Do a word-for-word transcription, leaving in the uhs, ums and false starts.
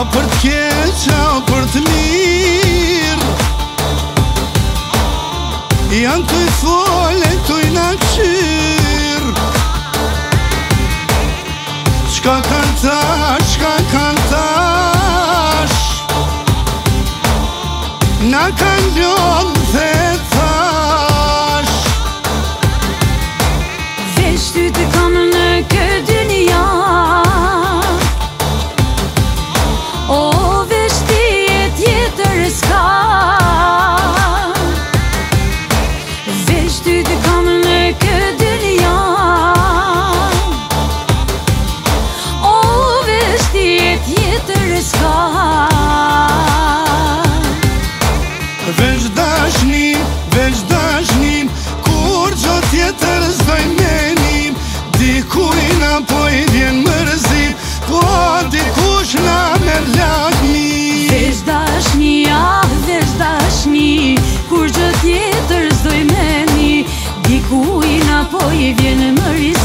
për t'keqa, për t'mirë, janë të i fole, të i naqyrë. Qka kanë tash, qka kanë tash, na kanë ljonë dhe tash. Veç ty të kam në këtë dynja, o veç ti e tjetër s'ka. Veç ty të kam në këtë dynja, o veç ti e tjetër s'ka. Veç dashnim, veç dashnim, kur gjo tjetër s'doj menim. Dikuj na po i vjen mërzim, po dikush na merr lagmi. Veç dashni, ah, veç dashni, kur gjë tjetër s'doj meni. Dikuj na po i vjen mërzim,